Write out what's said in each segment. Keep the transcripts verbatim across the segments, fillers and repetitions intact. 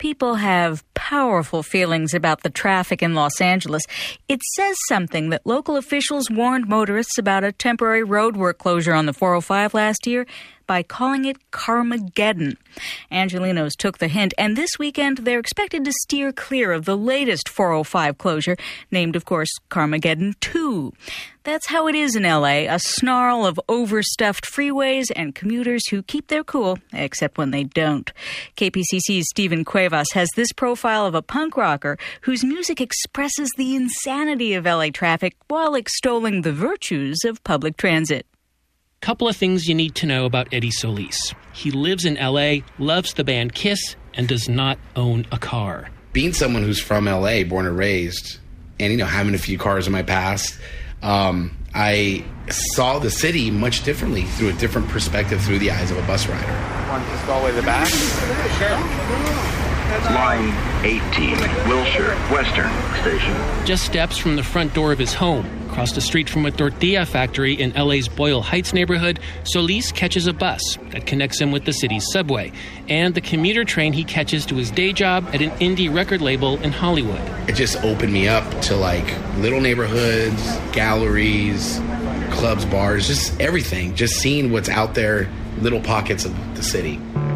People have powerful feelings about the traffic in Los Angeles. It says something that local officials warned motorists about a temporary roadwork closure on the four oh five last year by calling it Carmageddon. Angelenos took the hint, and this weekend they're expected to steer clear of the latest four oh five closure, named, of course, Carmageddon two. That's how it is in L A, a snarl of overstuffed freeways and commuters who keep their cool, except when they don't. K P C C's Stephen Cuevas has this profile of a punk rocker whose music expresses the insanity of L A traffic while extolling the virtues of public transit. Couple of things you need to know about Eddie Solis. He lives in L A, loves the band Kiss, and does not own a car. Being someone who's from L A, born and raised, and, you know, having a few cars in my past, um, I saw the city much differently, through a different perspective, through the eyes of a bus rider. Want to just go all the way to the back? Sure. Line eighteen, Wilshire, Western Station. Just steps from the front door of his home, across the street from a tortilla factory in L A's Boyle Heights neighborhood, Solis catches a bus that connects him with the city's subway and the commuter train he catches to his day job at an indie record label in Hollywood. It just opened me up to, like, little neighborhoods, galleries, clubs, bars, just everything. Just seeing what's out there, little pockets of the city.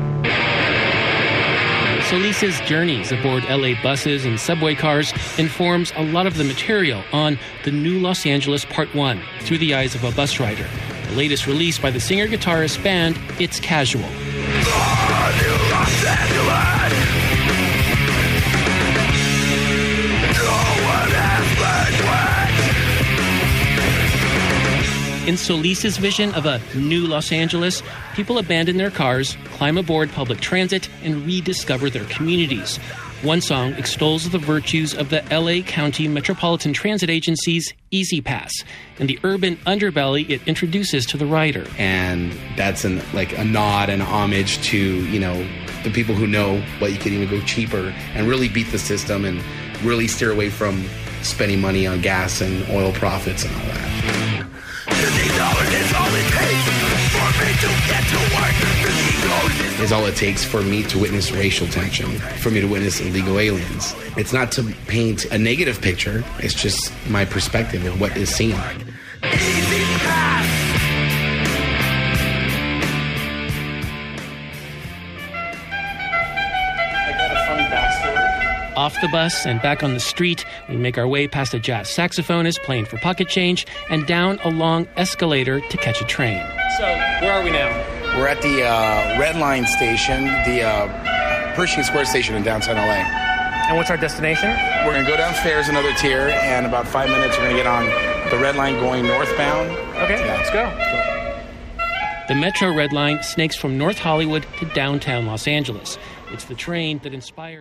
Solis's journeys aboard L A buses and subway cars informs a lot of the material on The New Los Angeles Part one, Through the Eyes of a Bus Rider, the latest release by the singer-guitarist band It's Casual. In Solis's vision of a new Los Angeles, people abandon their cars, climb aboard public transit, and rediscover their communities. One song extols the virtues of the L A County Metropolitan Transit Agency's Easy Pass and the urban underbelly it introduces to the rider. And that's an, like a nod and homage to, you know, the people who know what you could even go cheaper and really beat the system and really steer away from spending money on gas and oil profits and all that. Is all it takes for me to witness racial tension, for me to witness illegal aliens. It's not to paint a negative picture, it's just my perspective of what is seen. Easy pass. I got a funny backstory. Off the bus and back on the street, we make our way past a jazz saxophonist playing for pocket change and down a long escalator to catch a train. So, where are we now? We're at the uh, Red Line station, the uh, Pershing Square station in downtown L A. And what's our destination? We're going to go downstairs another tier, and about five minutes we're going to get on the Red Line going northbound. Okay, yeah. Let's go. The Metro Red Line snakes from North Hollywood to downtown Los Angeles. It's the train that inspired